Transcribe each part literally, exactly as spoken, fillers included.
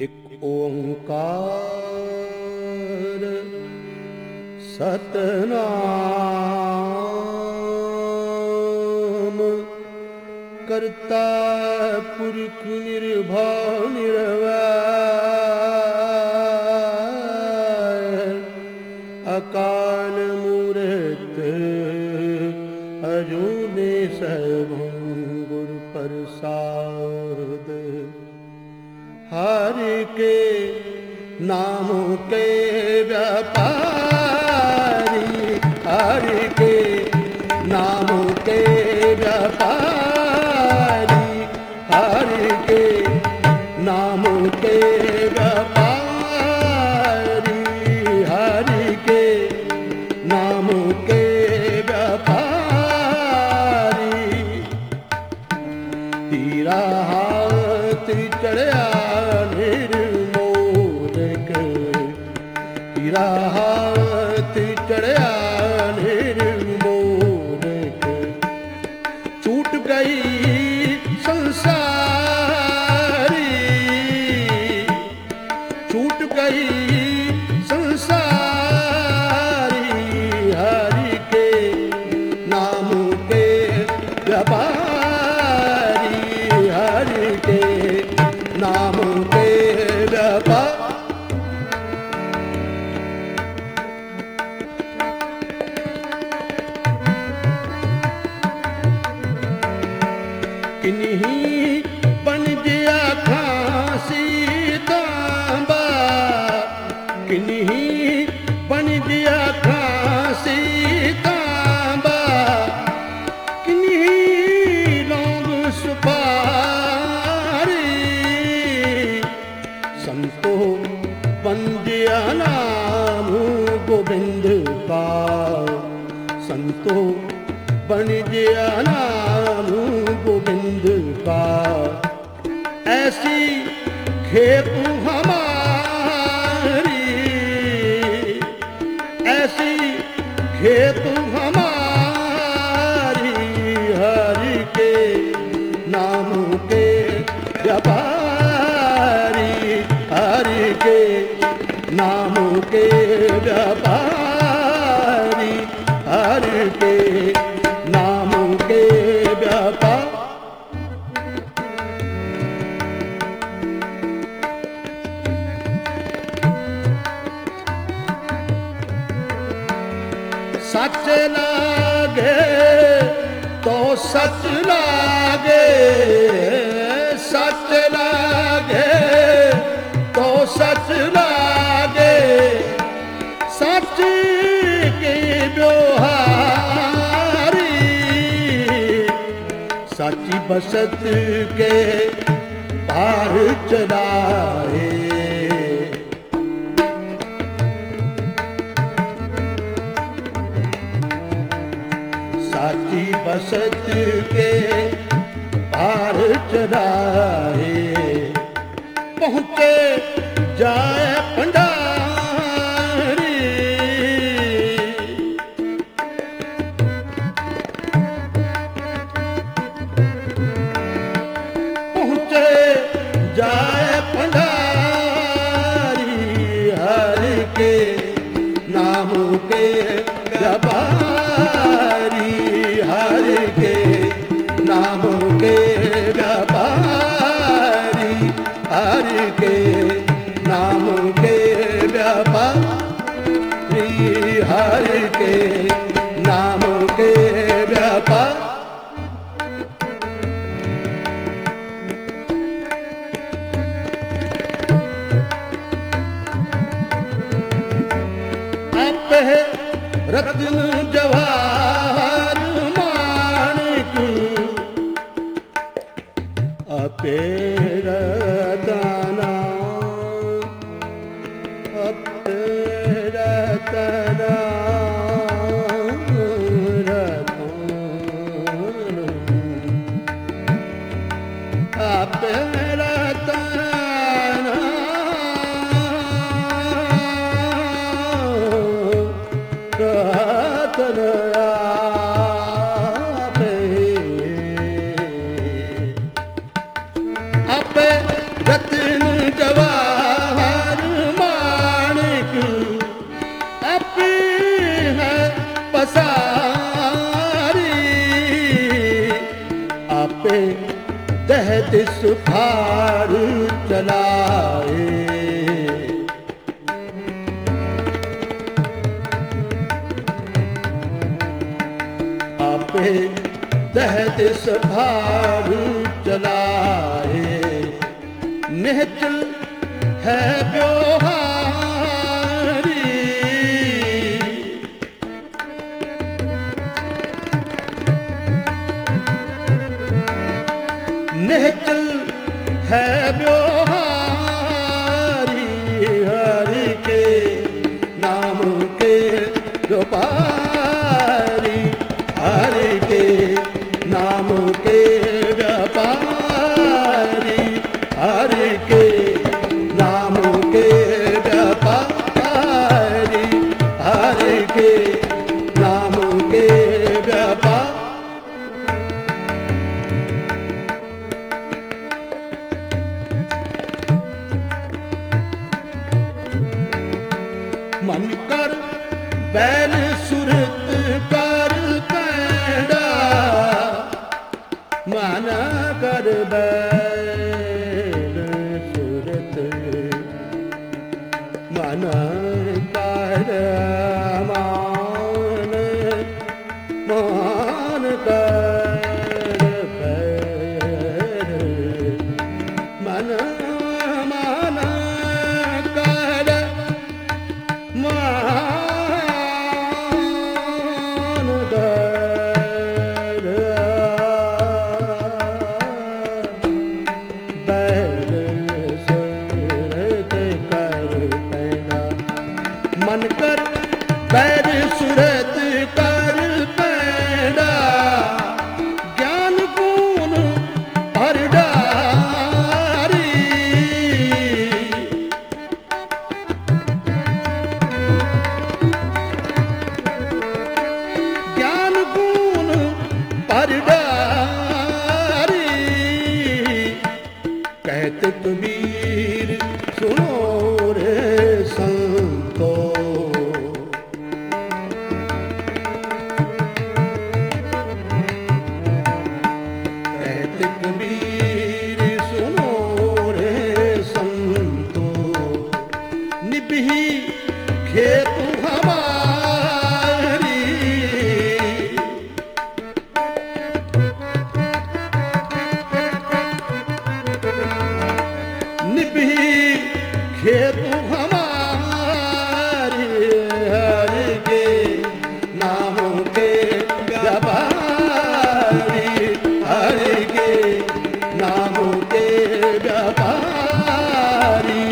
एक ओंकार सतनाम करता पुरख निर्भय निर्वैर अकाल मूरत अजूने सर्वं गुरु प्रसाद। हरि के नामों के व्यापारी, हरि के नामों के व्यापारी, हरि के नामों के व्यापारी, हरि के नामों के व्यापारी। तेरा हाथ चढ़ा निर्मोदक, तेरा हाथ चढ़ा निर्मोदक। छूट गई संसारी, छूट गई संसारी, हरि के नाम के व्यापारी, हरि के नाम के व्यापारी। किन्हीं बन गया खांसी तांबा, किन्हीं बन गया खांसी तांबा, किन्हीं लौंग सुपारी। संतो बन गया नाम गोविंद का, संतो बन गया नाम गोविंद का। ऐसी खेप हमारी, ऐसी खेप हमारी, हरि के नाम के व्यापारी, हरि के नाम के व्यापारी, हरि के नाम के व्यापार। सच लागे तो सच लागे, सच लागे तो सच लागे। सच की ब्योहारी, सची बसत के पार चढ़ाए। साची बसत के पार चढ़ाए। पहुँचे जाए पंडारी, पहुँचे जाए पंडारी, हरि के नाम के व्यापारी, हरि के नाम के व्यापारी, हरि के नाम के व्यापारी, हरि के नाम के व्यापार। आप है रत्न जवाहर माणिक, आपे रतना, आपे रतना, रतना, आपे रतना, रतना। आपे रत्न जवाहर दहत सुखार चलाए। आपे दहत सुखार चलाए। निहचल है ब्योहारी, निहचल है ब्योहारी। हरि के नाम के व्यापारी, हरि के नाम के व्यापारी, हरि के नाम के व्यापारी, हरि के नाम के व्यापारी। मन कर बैल सुरत कर पैड़ा, मन कर बैल सुरत, मन कर मान, मान कर बैल, मन मान कर मान कर बैल सुरत कर पैदा। मन कर बैल सुरत कर पैदा, ज्ञान गुण भर डारी। ज्ञान गुण भर डारी। कहते कबीर सुनो रे संतो, कहते कबीर सुनो रे संतो। निभही खेत हमारी, निभही खेत हमारी। हरि के नाम के व्यापारी, हरि के नाम के व्यापारी।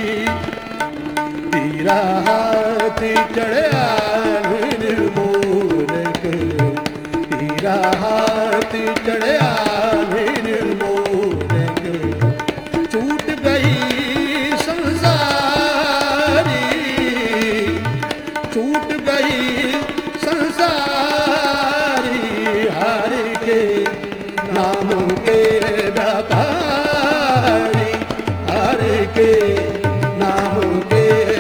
तीरा हाथ चढ़ा निर्मूलक, तीरा हाथ चढ़ा निर्मूलक। छूट गई संसारी, छूट गई संसारी। हरि के नाम के व्यापारी, हरि के नाम के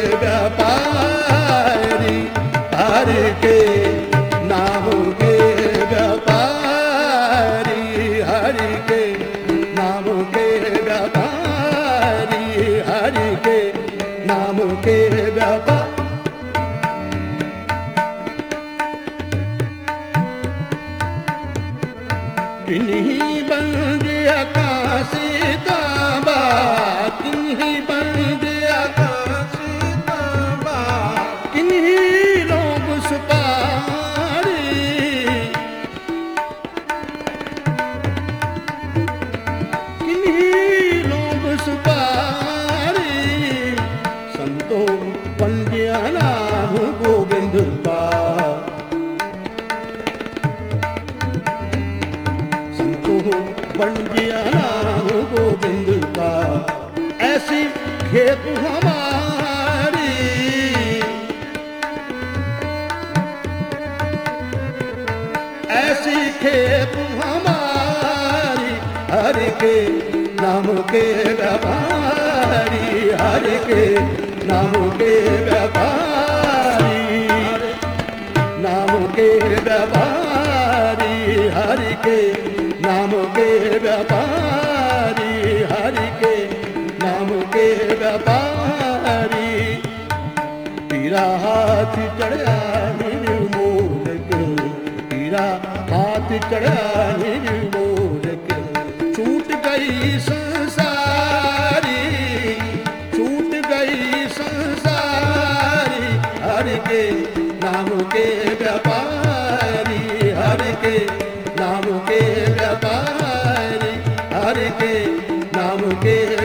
व्यापारी, हरि के नाम के व्यापारी, हरि के नाम के व्यापारी, हरि के नाम के व्यापारी। किन्हीं बंद आकाश ताबा, किन्हीं बंद आकाश ताबा, किन्हीं लोग सुपारी। किन्हीं लोग सुपारी। संतो पंडिया नाम गोविंद का, पंडिया नाम गोविंद का। ऐसी खेत हमारी, ऐसी खेत हमारी। हरि के नाम के व्यापारी, हरि के नाम के व्यापारी, नाम के व्यापारी, हरि के नाम के व्यापारी। हरि के नाम के व्यापारी। पीरा हाथ चढ़ा निर्मोल के, पीरा हाथ चढ़ा निर्मोल के, छूट गई संसारी, छूट गई संसारी। हरि के नाम के व्यापारी, हरि के नाम के व्यापारी, हरि के नाम के